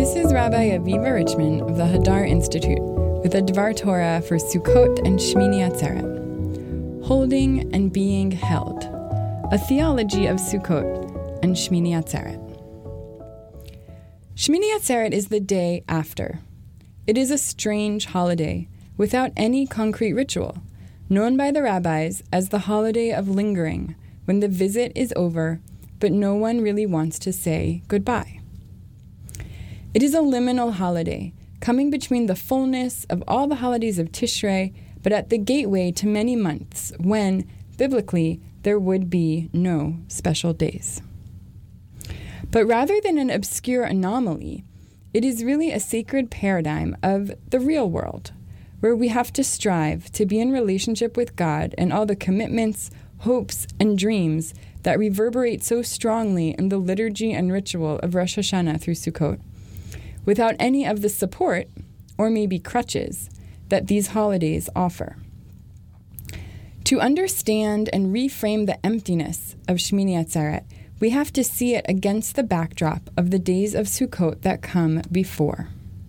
This is Rabbi Aviva Richman of the Hadar Institute with a Dvar Torah for Sukkot and Shmini Atzeret. Holding and being held. A theology of Sukkot and Shmini Atzeret. Shmini Atzeret is the day after. It is a strange holiday without any concrete ritual, known by the rabbis as the holiday of lingering, when the visit is over, but no one really wants to say goodbye. It is a liminal holiday, coming between the fullness of all the holidays of Tishrei, but at the gateway to many months when, biblically, there would be no special days. But rather than an obscure anomaly, it is really a sacred paradigm of the real world, where we have to strive to be in relationship with God and all the commitments, hopes, and dreams that reverberate so strongly in the liturgy and ritual of Rosh Hashanah through Sukkot, without any of the support, or maybe crutches, that these holidays offer. To understand and reframe the emptiness of Shmini Atzeret, we have to see it against the backdrop of the days of Sukkot that come before.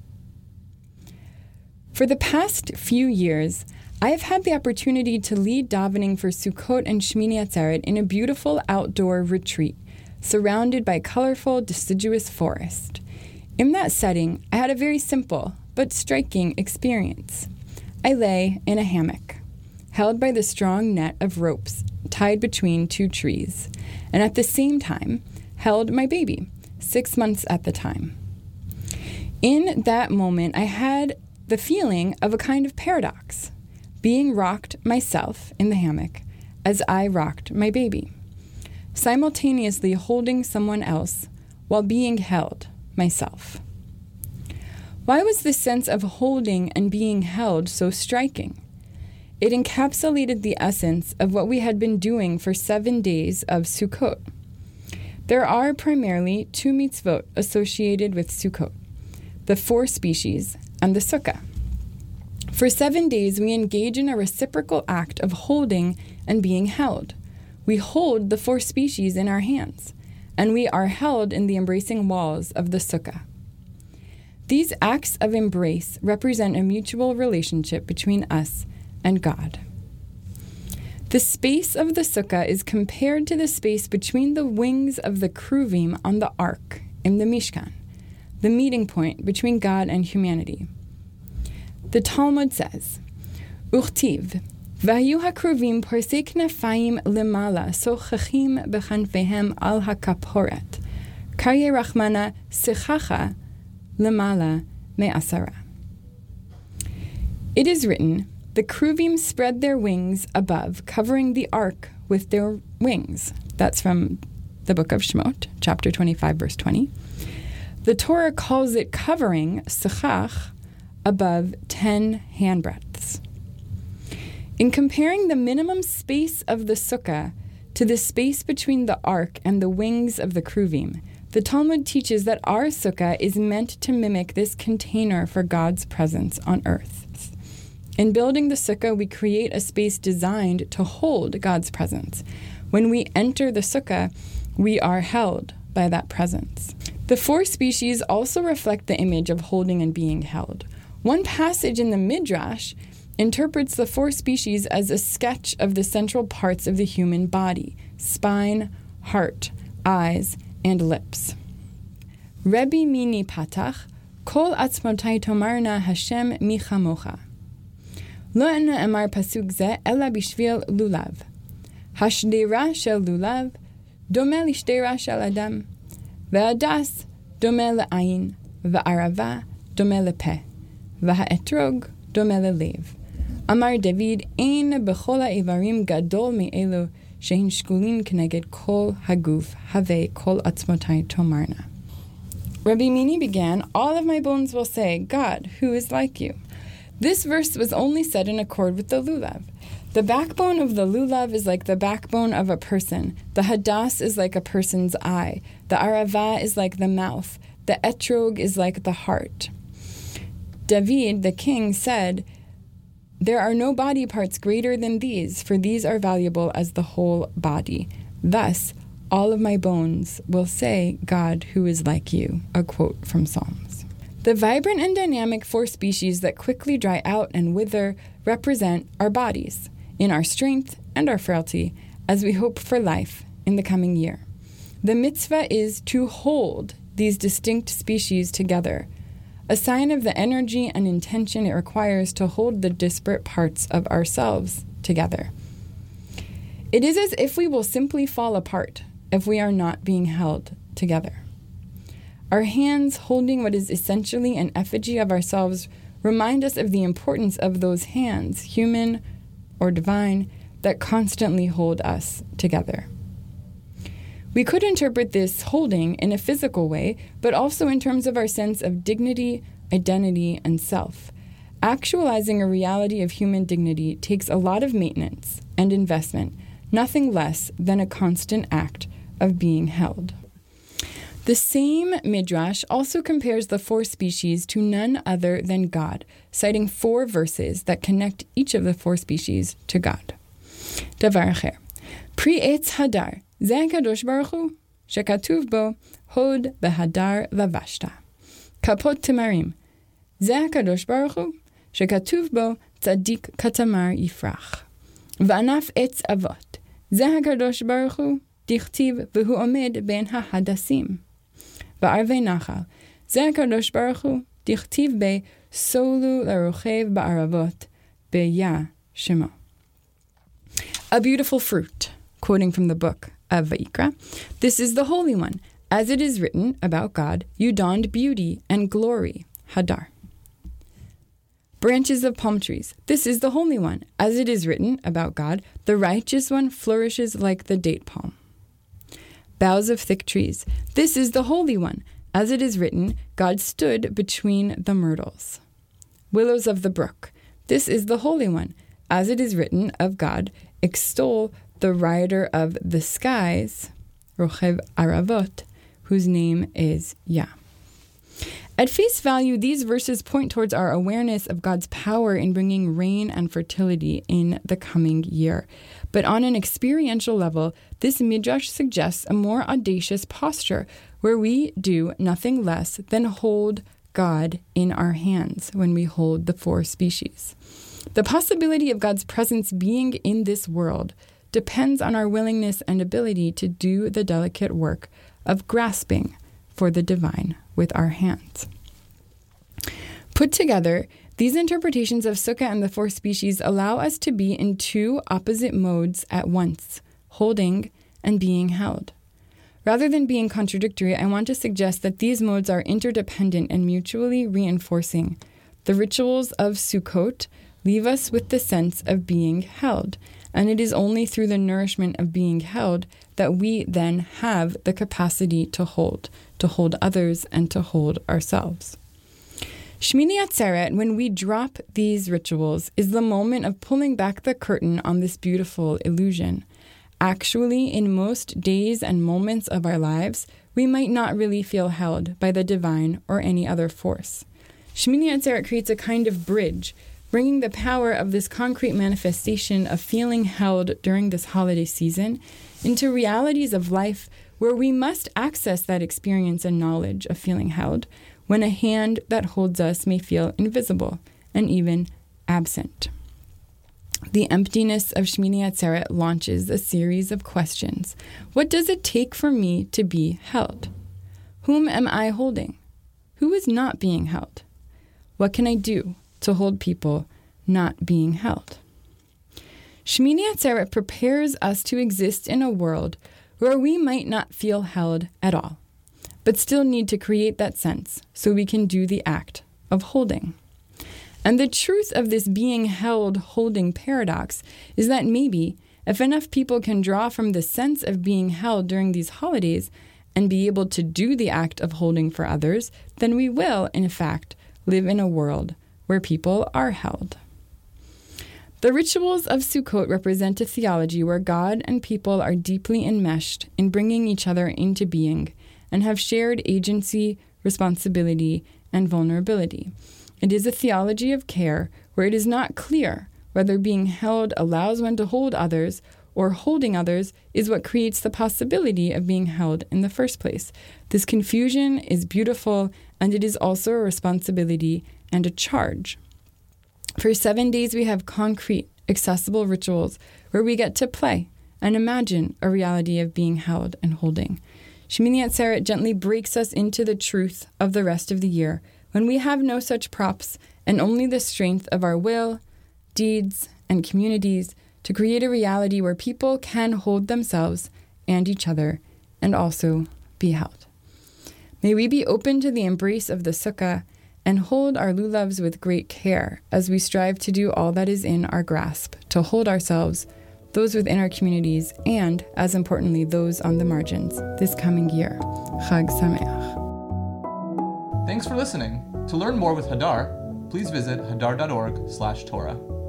For the past few years, I have had the opportunity to lead davening for Sukkot and Shmini Atzeret in a beautiful outdoor retreat, surrounded by colorful, deciduous forest. In that setting, I had a very simple but striking experience. I lay in a hammock, held by the strong net of ropes tied between two trees, and at the same time held my baby, 6 months at the time. In that moment, I had the feeling of a kind of paradox, being rocked myself in the hammock as I rocked my baby, simultaneously holding someone else while being held myself. Why was this sense of holding and being held so striking? It encapsulated the essence of what we had been doing for 7 days of Sukkot. There are primarily 2 mitzvot associated with Sukkot, the 4 species and the sukkah. For 7 days, we engage in a reciprocal act of holding and being held. We hold the 4 species in our hands, and we are held in the embracing walls of the sukkah. These acts of embrace represent a mutual relationship between us and God. The space of the sukkah is compared to the space between the wings of the kruvim on the ark in the Mishkan, the meeting point between God and humanity. The Talmud says, Uchtiv, Vayu hakruvim porsei knafayim lemala sochachim bechanfehem al hakaporet, karye rachmana sichacha lemala me'asara. It is written, the kruvim spread their wings above, covering the ark with their wings. That's from the book of Shemot, chapter 25, verse 20. The Torah calls it covering, sechach, above 10 handbreadths. In comparing the minimum space of the sukkah to the space between the ark and the wings of the kruvim, the Talmud teaches that our sukkah is meant to mimic this container for God's presence on earth. In building the sukkah, we create a space designed to hold God's presence. When we enter the sukkah, we are held by that presence. The 4 species also reflect the image of holding and being held. One passage in the Midrash interprets the 4 species as a sketch of the central parts of the human body: spine, heart, eyes, and lips. Rebbe Mini Patach, Kol atzmotai tomarna Hashem michamocha. Lo ne'emar pasuk ze ela bishvil lulav. Hashdera shel lulav dome lishdera shel adam. Ve'adas dome le'ayin. Ve'arava dome le'peh. Ve'ha'etrog dome le'lev. Amar David, ein b'chol ha'evarim gadol me'elu shehin shkulin keneged kol haguf have kol atzmotai tomarna. Rabbi Mini began, all of my bones will say, God, who is like you? This verse was only said in accord with the lulav. The backbone of the lulav is like the backbone of a person. The hadas is like a person's eye. The arava is like the mouth. The etrog is like the heart. David, the king, said, there are no body parts greater than these, for these are valuable as the whole body. Thus, all of my bones will say, God, who is like you, a quote from Psalms. The vibrant and dynamic 4 species that quickly dry out and wither represent our bodies, in our strength and our frailty, as we hope for life in the coming year. The mitzvah is to hold these distinct species together, a sign of the energy and intention it requires to hold the disparate parts of ourselves together. It is as if we will simply fall apart if we are not being held together. Our hands holding what is essentially an effigy of ourselves remind us of the importance of those hands, human or divine, that constantly hold us together. We could interpret this holding in a physical way, but also in terms of our sense of dignity, identity, and self. Actualizing a reality of human dignity takes a lot of maintenance and investment, nothing less than a constant act of being held. The same Midrash also compares the 4 species to none other than God, citing 4 verses that connect each of the 4 species to God. Davar acher. Pri etz hadar, ze HaKadosh Baruch Hu, shekatuv bo, hod behadar lavashta. Kapot temarim, ze HaKadosh Baruch Hu, shekatuv bo, tzadik katamar yifrach. V'anaf etz avot, ze HaKadosh Baruch Hu, dichtiv v'hu omed ben hahadasim. Ba'arvei nachal, ze HaKadosh Baruch Hu, dichtiv be, solu larochev ba'aravot, be'ya shemo. A beautiful fruit, quoting from the book of Vayikra, this is the Holy One. As it is written about God, you donned beauty and glory, Hadar. Branches of palm trees, this is the Holy One. As it is written about God, the righteous one flourishes like the date palm. Boughs of thick trees, this is the Holy One. As it is written, God stood between the myrtles. Willows of the brook, this is the Holy One. As it is written of God, extol the rider of the skies, Rochev Aravot, whose name is Yah. At face value, these verses point towards our awareness of God's power in bringing rain and fertility in the coming year. But on an experiential level, this midrash suggests a more audacious posture where we do nothing less than hold God in our hands when we hold the 4 species. The possibility of God's presence being in this world depends on our willingness and ability to do the delicate work of grasping for the divine with our hands. Put together, these interpretations of Sukkah and the 4 species allow us to be in 2 opposite modes at once, holding and being held. Rather than being contradictory, I want to suggest that these modes are interdependent and mutually reinforcing. The rituals of Sukkot leave us with the sense of being held, and it is only through the nourishment of being held that we then have the capacity to hold others, and to hold ourselves. Shmini Atzeret, when we drop these rituals, is the moment of pulling back the curtain on this beautiful illusion. Actually, in most days and moments of our lives, we might not really feel held by the divine or any other force. Shmini Atzeret creates a kind of bridge, bringing the power of this concrete manifestation of feeling held during this holiday season into realities of life where we must access that experience and knowledge of feeling held when a hand that holds us may feel invisible and even absent. The emptiness of Shmini Atzeret launches a series of questions. What does it take for me to be held? Whom am I holding? Who is not being held? What can I do to hold people not being held? Shmini Atzeret prepares us to exist in a world where we might not feel held at all, but still need to create that sense so we can do the act of holding. And the truth of this being held, holding paradox is that maybe if enough people can draw from the sense of being held during these holidays and be able to do the act of holding for others, then we will, in fact, live in a world where people are held. The rituals of Sukkot represent a theology where God and people are deeply enmeshed in bringing each other into being and have shared agency, responsibility, and vulnerability. It is a theology of care where it is not clear whether being held allows one to hold others or holding others is what creates the possibility of being held in the first place. This confusion is beautiful and it is also a responsibility and a charge. For 7 days, we have concrete, accessible rituals where we get to play and imagine a reality of being held and holding. Shemini Atzeret gently breaks us into the truth of the rest of the year when we have no such props and only the strength of our will, deeds, and communities to create a reality where people can hold themselves and each other and also be held. May we be open to the embrace of the sukkah and hold our lulavs with great care as we strive to do all that is in our grasp to hold ourselves, those within our communities, and, as importantly, those on the margins this coming year. Chag Sameach. Thanks for listening. To learn more with Hadar, please visit hadar.org/Torah.